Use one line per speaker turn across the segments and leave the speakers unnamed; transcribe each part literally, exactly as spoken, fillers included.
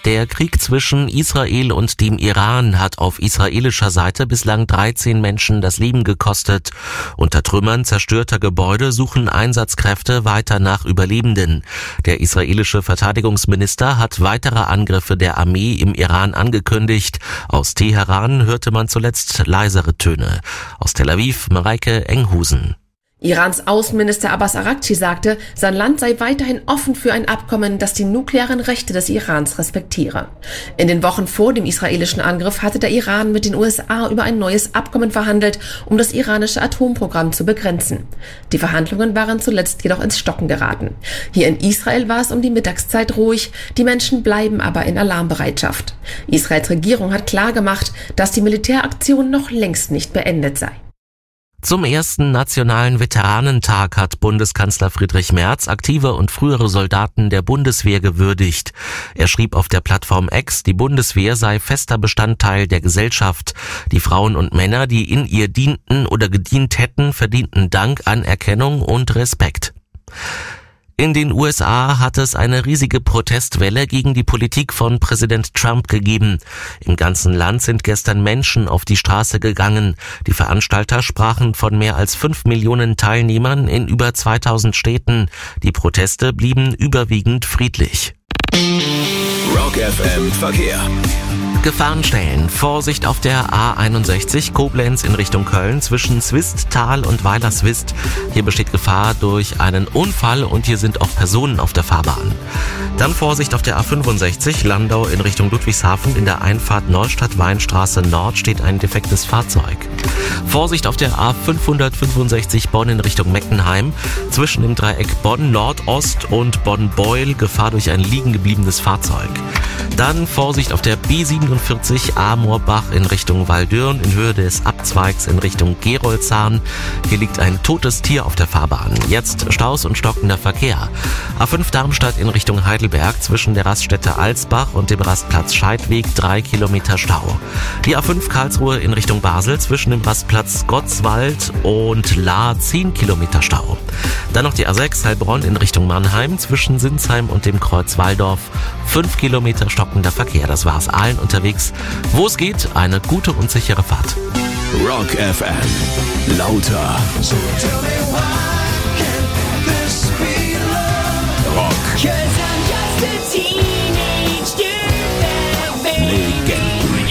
Der Krieg zwischen Israel und dem Iran hat auf israelischer Seite bislang dreizehn Menschen das Leben gekostet. Unter Trümmern zerstörter Gebäude suchen Einsatzkräfte weiter nach Überlebenden. Der israelische Verteidigungsminister hat weitere Angriffe der Armee im Iran angekündigt. Aus Teheran hörte man zuletzt leisere Töne. Aus Tel Aviv, Mareike Enghusen.
Irans Außenminister Abbas Araghchi sagte, sein Land sei weiterhin offen für ein Abkommen, das die nuklearen Rechte des Irans respektiere. In den Wochen vor dem israelischen Angriff hatte der Iran mit den U S A über ein neues Abkommen verhandelt, um das iranische Atomprogramm zu begrenzen. Die Verhandlungen waren zuletzt jedoch ins Stocken geraten. Hier in Israel war es um die Mittagszeit ruhig, die Menschen bleiben aber in Alarmbereitschaft. Israels Regierung hat klargemacht, dass die Militäraktion noch längst nicht beendet sei.
Zum ersten Nationalen Veteranentag hat Bundeskanzler Friedrich Merz aktive und frühere Soldaten der Bundeswehr gewürdigt. Er schrieb auf der Plattform X, die Bundeswehr sei fester Bestandteil der Gesellschaft. Die Frauen und Männer, die in ihr dienten oder gedient hätten, verdienten Dank, Anerkennung und Respekt. In den U S A hat es eine riesige Protestwelle gegen die Politik von Präsident Trump gegeben. Im ganzen Land sind gestern Menschen auf die Straße gegangen. Die Veranstalter sprachen von mehr als fünf Millionen Teilnehmern in über zweitausend Städten. Die Proteste blieben überwiegend friedlich.
Rock F M Verkehr.
Gefahrenstellen. Vorsicht auf der A einundsechzig Koblenz in Richtung Köln zwischen Swisttal und Weilerswist. Hier besteht Gefahr durch einen Unfall und hier sind auch Personen auf der Fahrbahn. Dann Vorsicht auf der A fünfundsechzig Landau in Richtung Ludwigshafen. In der Einfahrt Neustadt-Weinstraße Nord steht ein defektes Fahrzeug. Vorsicht auf der A fünfhundertfünfundsechzig Bonn in Richtung Meckenheim. Zwischen dem Dreieck Bonn Nordost und Bonn-Beuel Gefahr durch ein liegen gebliebenes Fahrzeug. Dann Vorsicht auf der B siebenundvierzig Amorbach in Richtung Waldürn in Höhe des Abzweigs in Richtung Gerolzahn. Hier liegt ein totes Tier auf der Fahrbahn. Jetzt Staus und stockender Verkehr. A fünf Darmstadt in Richtung Heidelberg zwischen der Raststätte Alsbach und dem Rastplatz Scheidweg drei Kilometer Stau. Die A fünf Karlsruhe in Richtung Basel zwischen dem Rastplatz Gottswald und Lahr zehn Kilometer Stau. Dann noch die A sechs Heilbronn in Richtung Mannheim zwischen Sinsheim und dem Kreuz Walldorf. fünf Kilometer stockender Verkehr. Das war's allen unterwegs. Wo es geht, eine gute und sichere Fahrt.
Rock F M. Lauter. Rock. Legenden.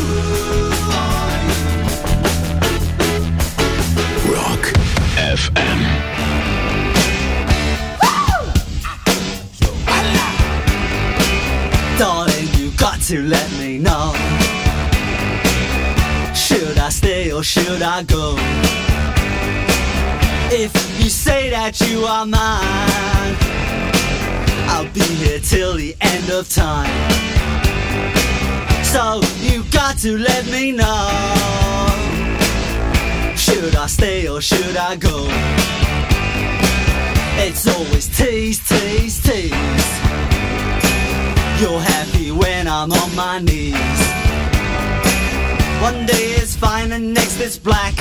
Rock F M.
Darling, you got to let me know. Should I stay or should I go? If you say that you are mine, I'll be here till the end of time. So you got to let me know. Should I stay or should I go? It's always tease, tease, tease. You're happy when I'm on my knees. One day is fine and next is black.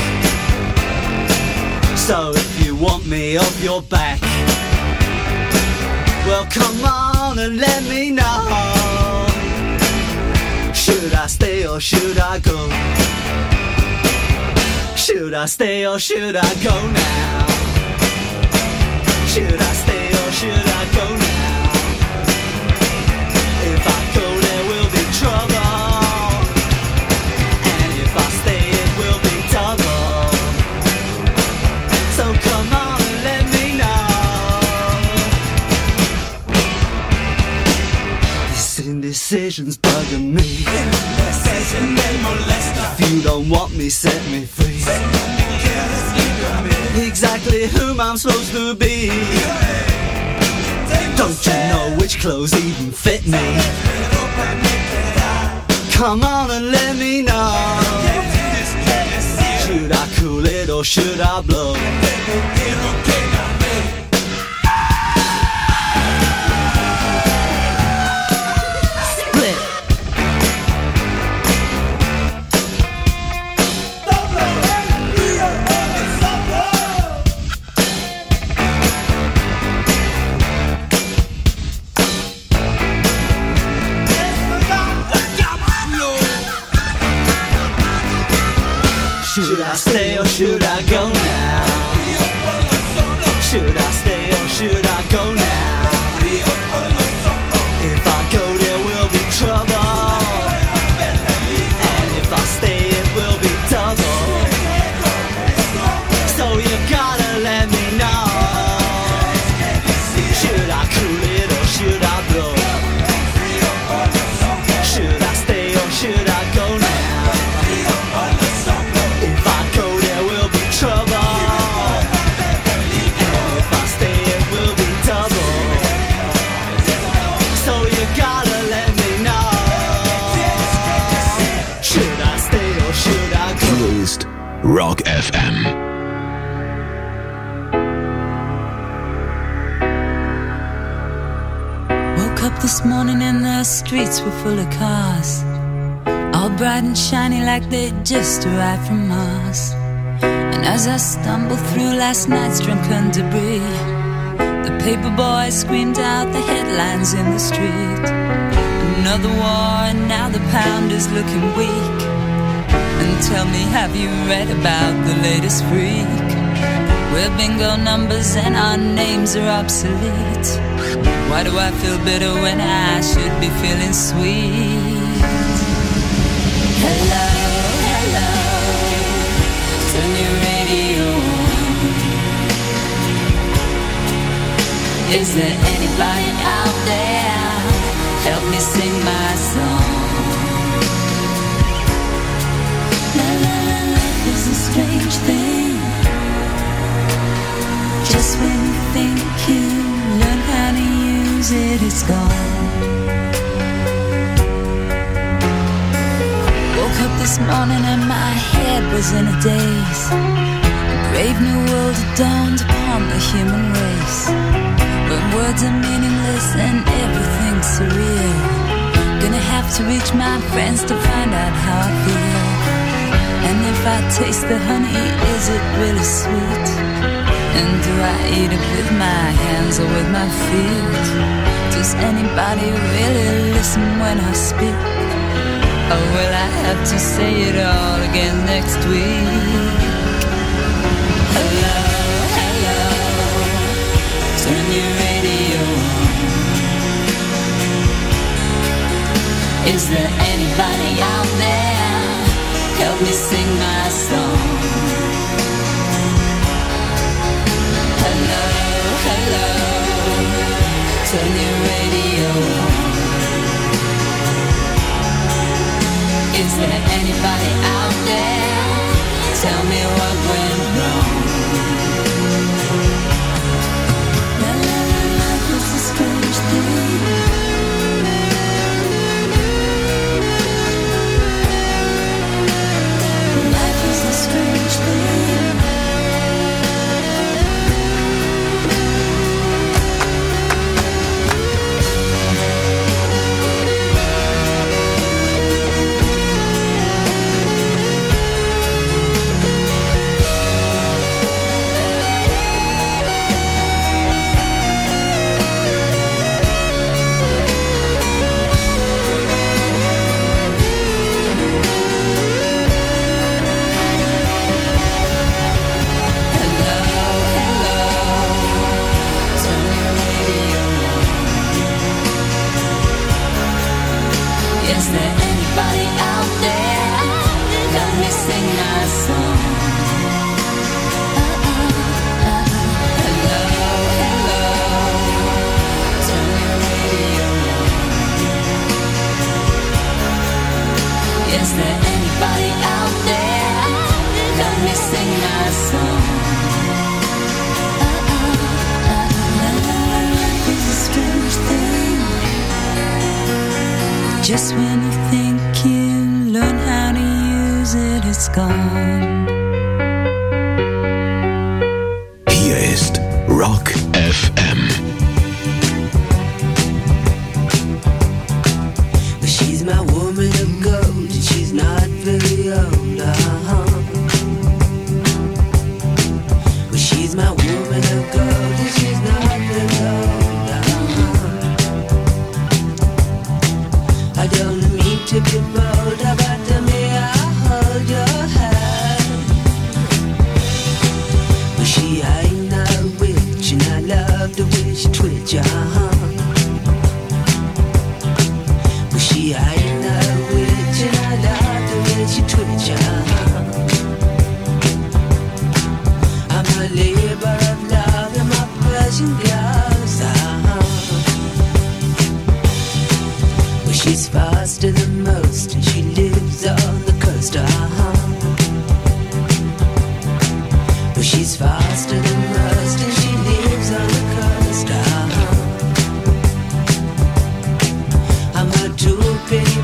So if you want me off your back, well come on and let me know. Should I stay or should I go? Should I stay or should I go now? Should I stay or should I go now? If I go there will be trouble, and if I stay it will be double. So come on and let me know. This indecision's bugging me. If you don't want me, set me free. Exactly whom I'm supposed to be. Don't you know which clothes even fit me? Come on and let me know. Should I cool it or should I blow? I stay or should I go now? Should I stay or should I go now? If I go there will be trouble, and if I stay it will be double. So you gotta let me know. Should I cool it or should I blow? Should I stay or should I go now? If I go there will be trouble, and if I stay it will be double. So you gotta let me know. Should I stay or should I go?
Hier ist Rock F M.
Woke up this morning and the streets were full of cars, all bright and shiny like they just arrived from Mars. And as I stumbled through last night's drunken debris, the paper boy screamed out the headlines in the street. Another war and now the pound is looking weak. And tell me, have you read about the latest freak? We're bingo numbers and our names are obsolete. Why do I feel bitter when I should be feeling sweet? Hello, hello, turn your radio on. Is there anybody out there? Help me sing my song. La la la, life is a strange thing. Just when you think you learn how to use it, it's gone. Woke up this morning and my head was in a daze. A brave new world had dawned upon the human race, when words are meaningless and everything's surreal. Gonna have to reach my friends to find out how I feel. And if I taste the honey, is it really sweet? And do I eat it with my hands or with my feet? Does anybody really listen when I speak? Or will I have to say it all again next week? Hello, hello, turn your radio on. Is there anybody out there? Help me sing my song. Hello, hello, turn your radio on. Is there anybody out there? Tell me what went wrong. La la la, life is a strange thing. Life is a strange thing. Is there anybody out there? Let me sing my song. Hello, hello, turn your radio on. Is there anybody out there? Let me sing my song. Life is a strange thing. Just when you think you learn how to use it, it's gone.
Hier ist Rock F M.
She's my woman of gold, and she's not very old. Uh-huh. Well, she's my woman of gold, and she's not very old. Uh-huh. I don't mean to be bold, but to me I hold your hand. love the way she twitch your arm. But she ain't no witch, and I love the way she twitch your arm. I'm a labor of love in my Persian gloves. Ah. Well, she's faster than most, and she lives on the coast. Ah. Well, she's faster than most, and she lives on the coast. Ah. I'm a two-penny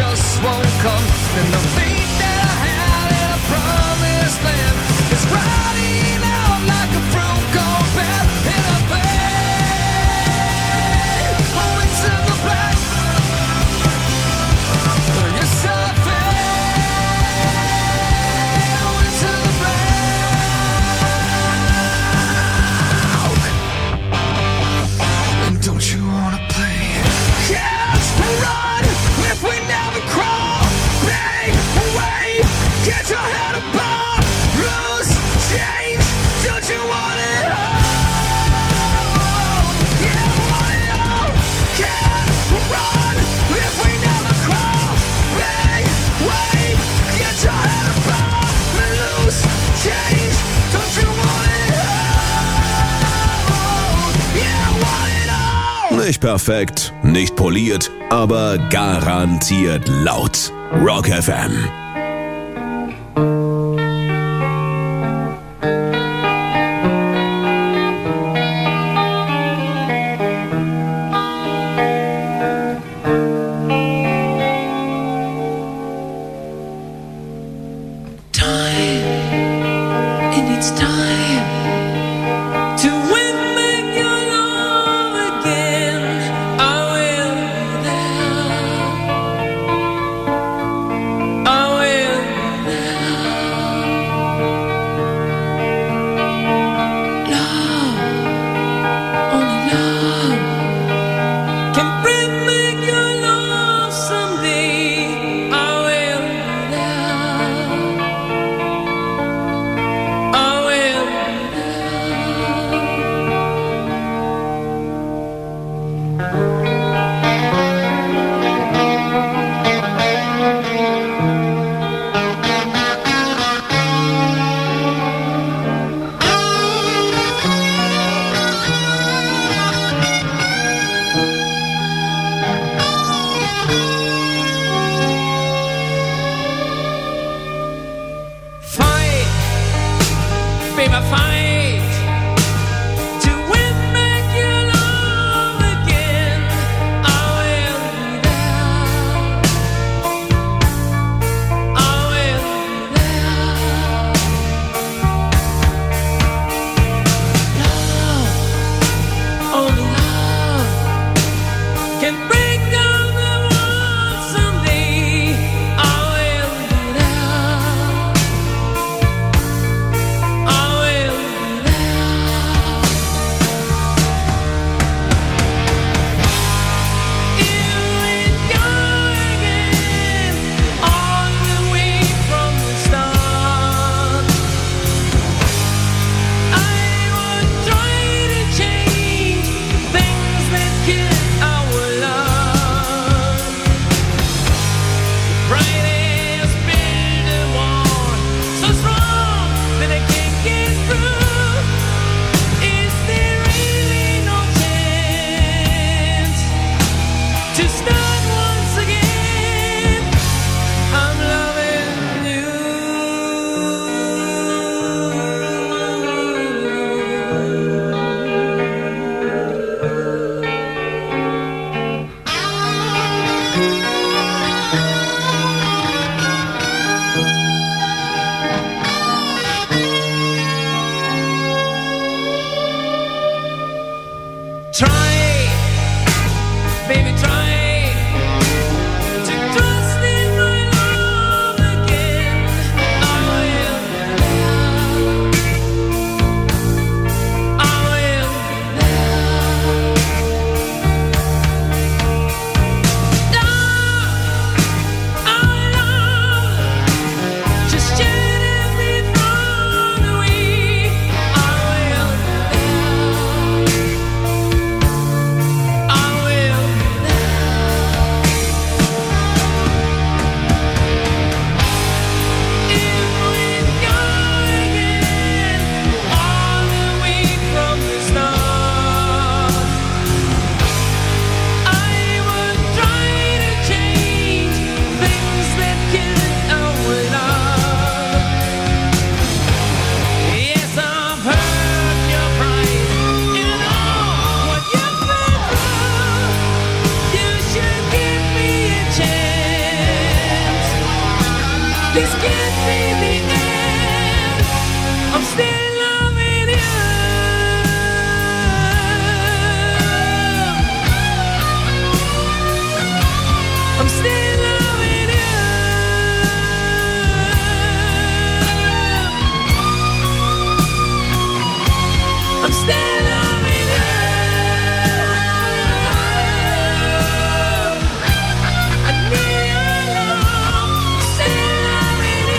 just won't come. And the faith that I had in a promised land is rotting out like a fruit gone bad in a bed. Oh, into the black. Yes, I fell into the black. And don't you wanna play catch and run if we never crawl? Big wave, get your head above, lose change. Don't you want it all? Yeah, want it all. Can't run if we never crawl. Big wave, get your head above, lose change. Don't you want it all? Yeah, want it all.
Nicht perfekt, nicht poliert, aber garantiert laut. Rock F M.
It needs time to win back your love again. I will now. I will now. Love, only love can bring back your love someday. I will now. I will
This can't be the end. I'm still loving you. I'm still loving you. I'm still loving you. I need your love. Still loving you.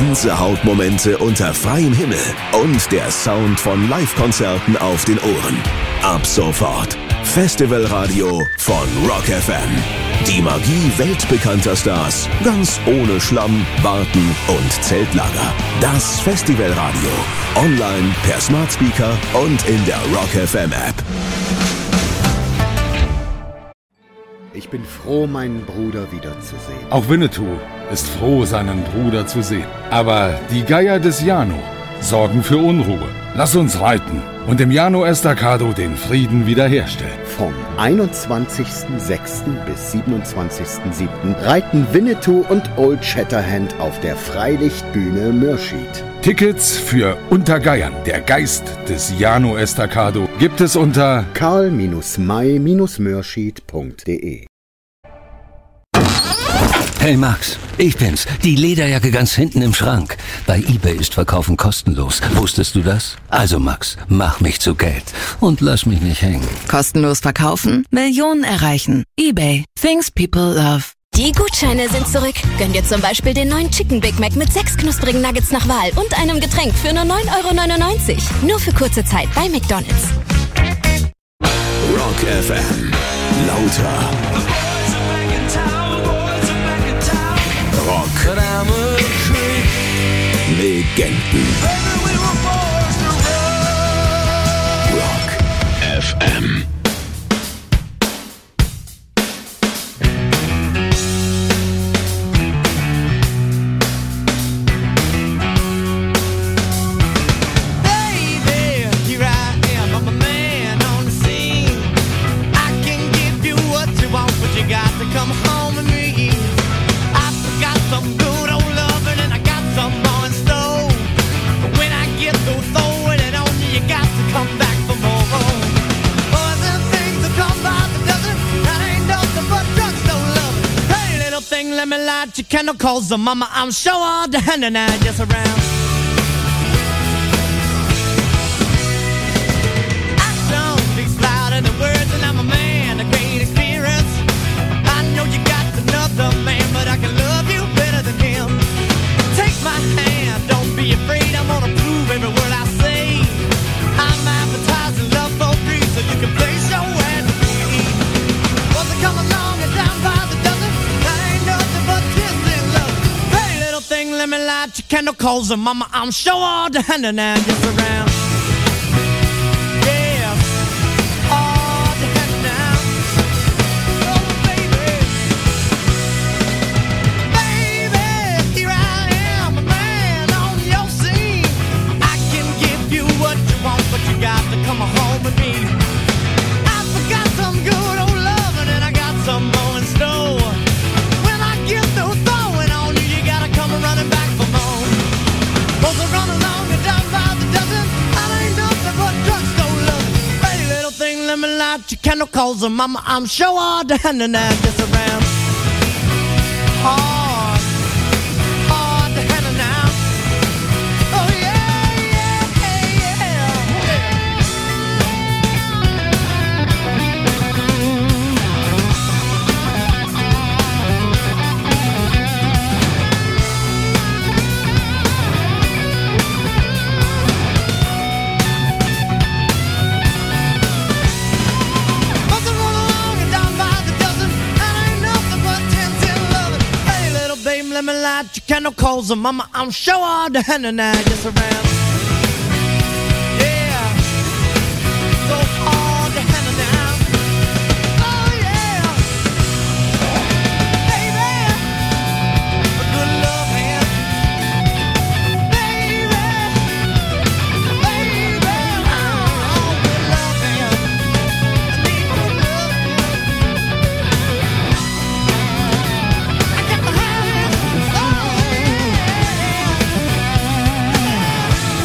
Gänsehautmomente unter freiem Himmel und der Sound von Live-Konzerten auf den Ohren. Ab sofort Festivalradio von Rock F M. Die Magie weltbekannter Stars, ganz ohne Schlamm, Warten und Zeltlager. Das Festivalradio. Online, per Smart Speaker und in der Rock F M App.
Ich bin froh, meinen Bruder wiederzusehen.
Auch Winnetou ist froh, seinen Bruder zu sehen. Aber die Geier des Jano sorgen für Unruhe. Lass uns reiten und im Jano Estacado den Frieden wiederherstellen.
Vom einundzwanzigsten sechsten bis siebenundzwanzigsten siebten reiten Winnetou und Old Shatterhand auf der Freilichtbühne Mürschid.
Tickets für Untergeiern, der Geist des Jano Estacado, gibt es unter
karl may mürschid punkt de.
Hey Max, ich bin's, die Lederjacke ganz hinten im Schrank. Bei eBay ist Verkaufen kostenlos. Wusstest du das? Also Max, mach mich zu Geld und lass mich nicht hängen.
Kostenlos verkaufen? Millionen erreichen. eBay. Things people love.
Die Gutscheine sind zurück. Gönn dir zum Beispiel den neuen Chicken Big Mac mit sechs knusprigen Nuggets nach Wahl und einem Getränk für nur neun Euro neunundneunzig. Nur für kurze Zeit bei McDonald's.
Rock F M. Lauter. Rock. Legenden. Rock F M.
Let me light your candle, cause the mama, I'm sure all the hand and I just around. Action speaks louder than words, and I'm a man, a great experience. I know you got another man, but I can love you better than him. Take my hand, don't be afraid, I'm gonna prove every word I say. I'm advertising love for free, so you can place your ad free. Was it come along and down by the dozen? Let me light your candle, cause the mama, I'm sure all the hand and I just around. Yeah, all the hand now. Oh, baby. Baby, here I am, a man on your scene. I can give you what you want, but you got to come home with me. I forgot some good old loving, and I got some more in store. When I get through throwing on you, you gotta come running back for more. Cause I run along and down by the dozen. I ain't nothing but drugstore loving. Hey, little thing, let me light your candle, cause mama, I'm sure all the hand and I just around. Hard, hard to handle now. Oh yeah, yeah, yeah, let me light your candle, cause mama, I'm sure all the hand and I just around. Yeah, so hard to handle now. Oh yeah, baby, a good love hand. Baby, baby, oh, good love hand. I need good love hand. I got the hand.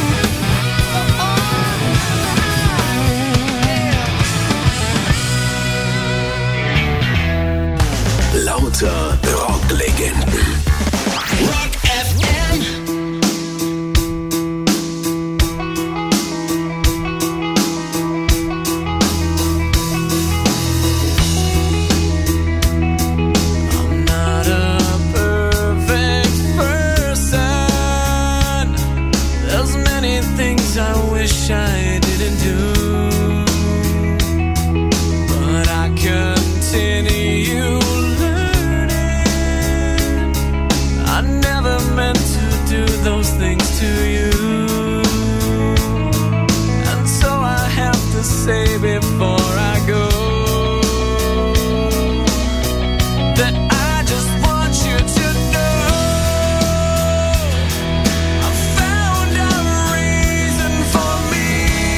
wish I didn't do. But I continue learning. I never meant to do those things to you. And so I have to say before I go that I just want you to know I found a reason for me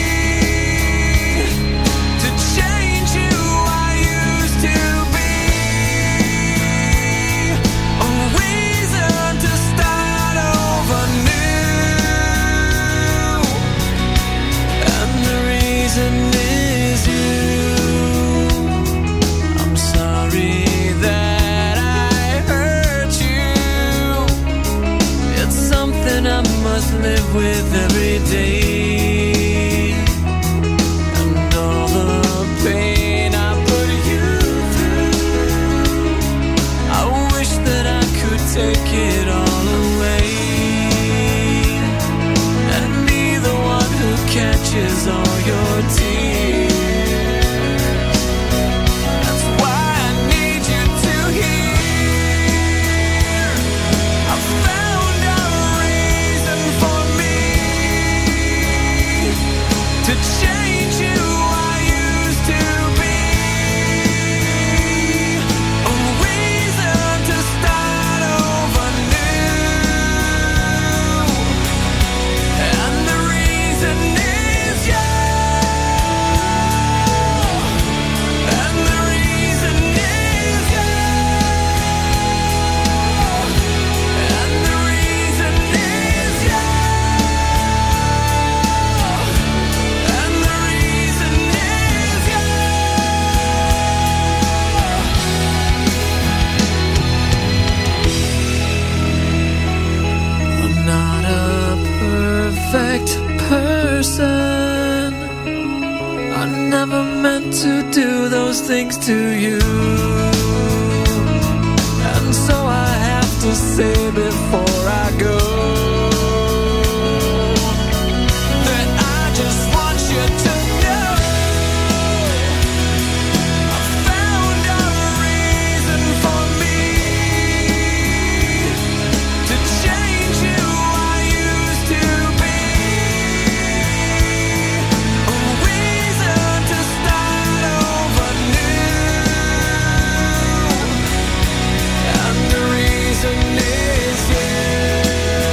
to change who I used to be. A reason to start over new. And the reason is you. I'm sorry that I hurt you. It's something I must live with every day. And all the pain I put you through, I wish that I could take it all away and be the one who catches all your tears. That's why I need you to hear I found a reason for me to change who I used to be. A reason to start over new. And the reason is you. And the reason is you. And the reason is you. And the reason is you. I'm not a perfect person. I never meant to do those things to you. And so I have to say before I go that I just want you to know I found a reason for me to change who I used to be. A reason to start over new. And the reason is you.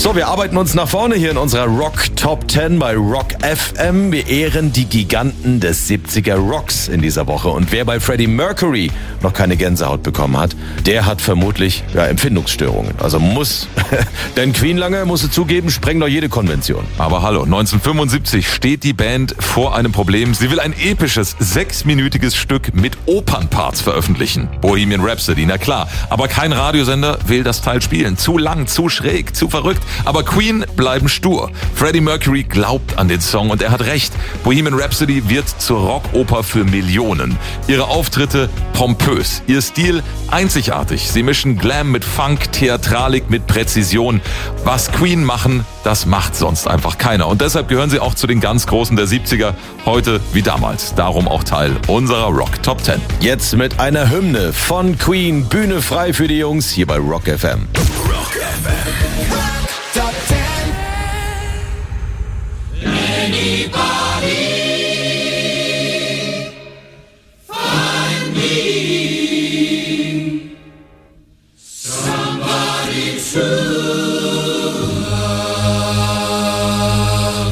So, wir arbeiten uns nach vorne hier in unserer Rock Top zehn bei Rock F M. Wir ehren die Giganten des siebziger Rocks in dieser Woche. Und wer bei Freddie Mercury noch keine Gänsehaut bekommen hat, der hat vermutlich ja, Empfindungsstörungen. Also muss, denn Queen lange, muss sie zugeben, sprengt doch jede Konvention.
Aber hallo, neunzehnhundertfünfundsiebzig steht die Band vor einem Problem. Sie will ein episches, sechsminütiges Stück mit Opernparts veröffentlichen. Bohemian Rhapsody, na klar. Aber kein Radiosender will das Teil spielen. Zu lang, zu schräg, zu verrückt. Aber Queen bleiben stur. Freddie Mercury glaubt an den Song und er hat recht. Bohemian Rhapsody wird zur Rockoper für Millionen. Ihre Auftritte pompös, ihr Stil einzigartig. Sie mischen Glam mit Funk, Theatralik mit Präzision. Was Queen machen, das macht sonst einfach keiner. Und deshalb gehören sie auch zu den ganz Großen der siebziger, heute wie damals. Darum auch Teil unserer Rock Top zehn.
Jetzt mit einer Hymne von Queen, Bühne frei für die Jungs hier bei Rock F M.
Rock F M.
Top ten. Anybody find me somebody true love?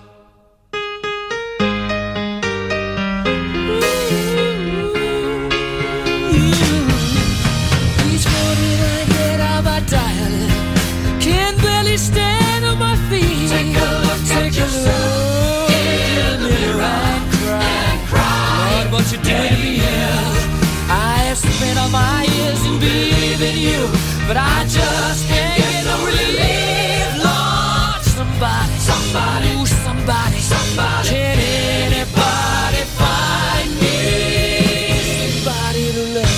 Each morning I get out my dial, can barely stand on my feet. Take a look, take a look in the mirror and cry. Lord, what you doing to me is I have spent all my years in believing you, but I just can't get no relief. Lord, somebody, somebody, ooh, somebody, somebody, can anybody find me somebody to love?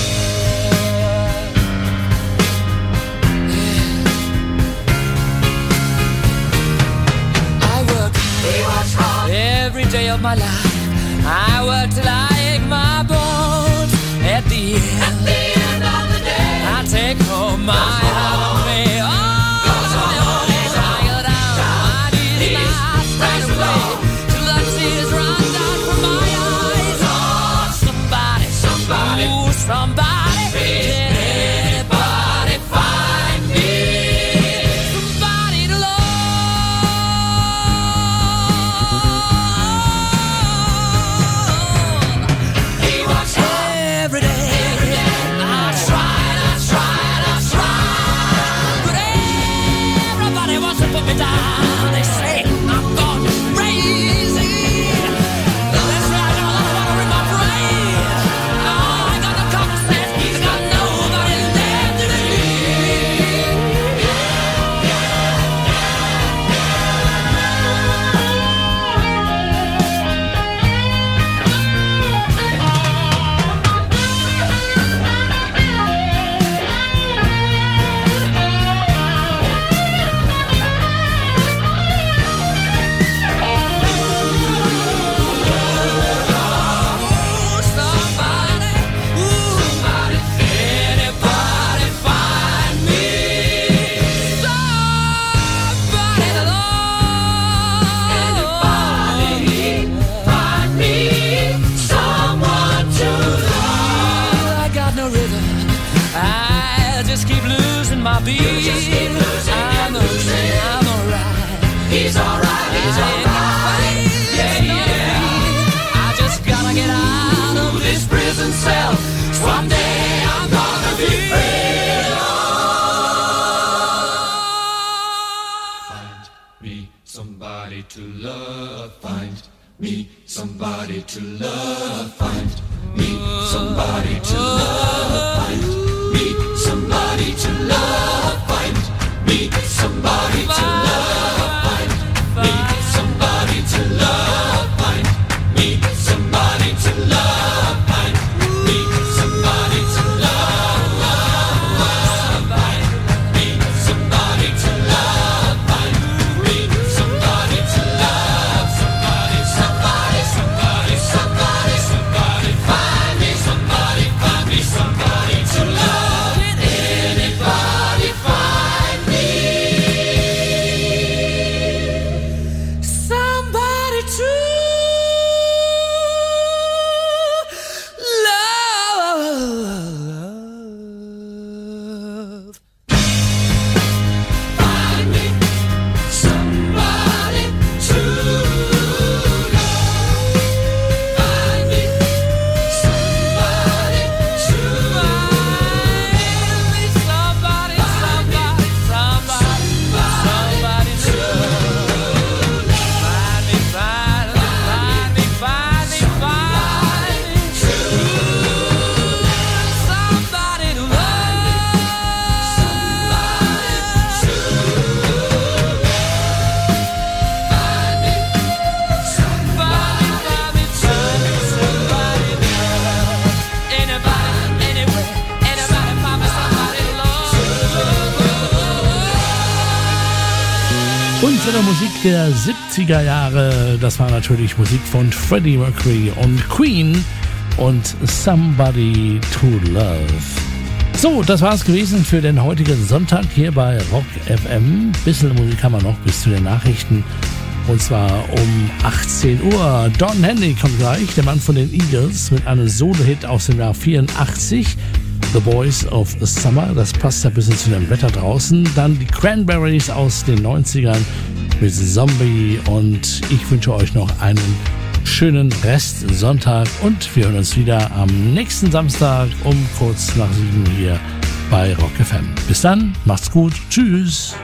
Every day of my life, I work till I ache my bones. At the end, At the end of the day, I take home my heart with me. Oh, tired out, my knees last right away till the tears run down from my eyes. Oh, somebody, somebody, ooh, somebody, can anybody find me somebody to love? Every day, I tried, I tried, I tried, but everybody wants to put me down. They say I'm gone crazy. That's right, all I wanna in my brain. Oh, I got no common sense, I got nobody left to believe. My beat, just keep losing, I'm losing. I'm alright. He's alright, he's alright. Yeah, yeah. I just gotta get out of this prison cell. Someday I'm gonna be free.
Find me somebody to love. Find me somebody to love. Find me somebody to love. Find me somebody to love. Find me somebody to love. Find me somebody to love. Find me somebody to love. Find me somebody to love. Find me somebody to love. Find me somebody to love. Somebody, somebody, somebody, somebody, somebody. Find me somebody, find me somebody.
Unsere Musik der siebziger Jahre, das war natürlich Musik von Freddie Mercury und Queen und Somebody to Love. So, das war's gewesen für den heutigen Sonntag hier bei Rock F M. Bisschen Musik haben wir noch bis zu den Nachrichten. Und zwar um achtzehn Uhr. Don Henley kommt gleich, der Mann von den Eagles, mit einem Solo-Hit aus dem Jahr vierundachtzig. The Boys of Summer, das passt ein bisschen zu dem Wetter draußen. Dann die Cranberries aus den neunzigern mit Zombie. Und ich wünsche euch noch einen schönen Rest Sonntag. Und wir hören uns wieder am nächsten Samstag um kurz nach sieben hier bei Rock F M. Bis dann, macht's gut, tschüss.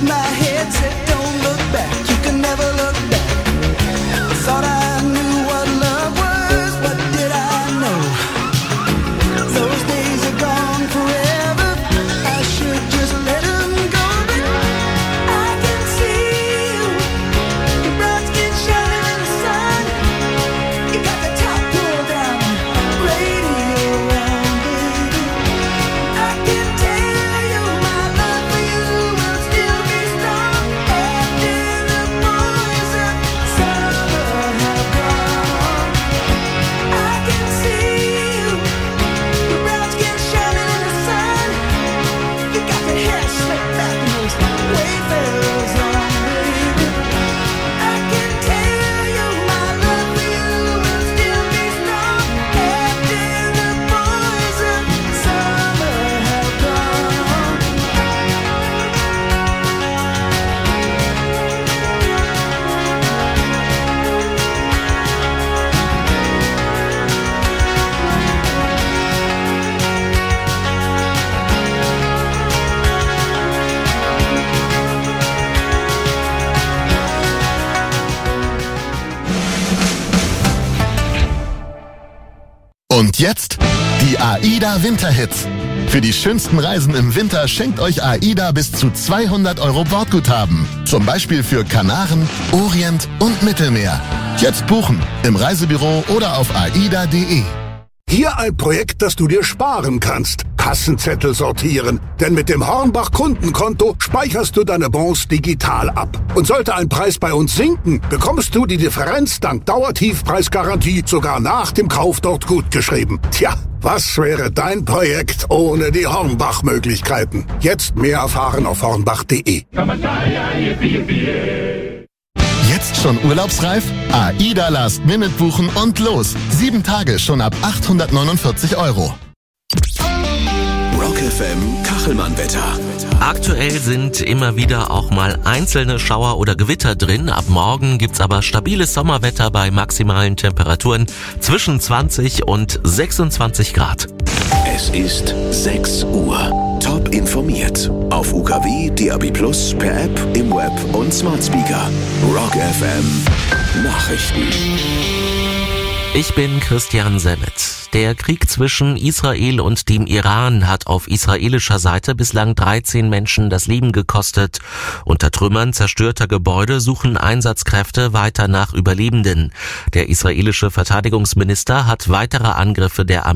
my head said don't look back, you can never look back. Thought I knew what love was, what did I know? Those days are gone forever, I should just let them go. But I can see you, your brown skin shining in the sun. You got the top pulled down, radio on, baby. I can tell you my love for you will still be strong after the boys of summer have gone. I can see you, your brown skin shining in the sun. You got your hair slicked back and those wayfarers on, baby. I can tell you my love for you will still be strong after the boys of summer have gone.
Und jetzt die AIDA Winterhits. Für die schönsten Reisen im Winter schenkt euch AIDA bis zu zweihundert Euro Bordguthaben. Zum Beispiel für Kanaren, Orient und Mittelmeer. Jetzt buchen im Reisebüro oder auf aida punkt de.
Hier ein Projekt, das du dir sparen kannst. Kassenzettel sortieren. Denn mit dem Hornbach Kundenkonto speicherst du deine Bons digital ab. Und sollte ein Preis bei uns sinken, bekommst du die Differenz dank Dauertiefpreisgarantie sogar nach dem Kauf dort gutgeschrieben. Tja, was wäre dein Projekt ohne die Hornbach-Möglichkeiten? Jetzt mehr erfahren auf hornbach punkt de.
Jetzt schon urlaubsreif? AIDA Last Minute buchen und los. Sieben Tage schon ab achthundertneunundvierzig Euro.
Rock F M Kachelmann-Wetter.
Aktuell sind immer wieder auch mal einzelne Schauer oder Gewitter drin. Ab morgen gibt's aber stabiles Sommerwetter bei maximalen Temperaturen zwischen zwanzig und sechsundzwanzig Grad.
Es ist sechs Uhr. Top informiert. Auf U K W, D A B plus, per App, im Web und Smart Speaker. Rock F M Nachrichten.
Ich bin Christian Semmet. Der Krieg zwischen Israel und dem Iran hat auf israelischer Seite bislang dreizehn Menschen das Leben gekostet. Unter Trümmern zerstörter Gebäude suchen Einsatzkräfte weiter nach Überlebenden. Der israelische Verteidigungsminister hat weitere Angriffe der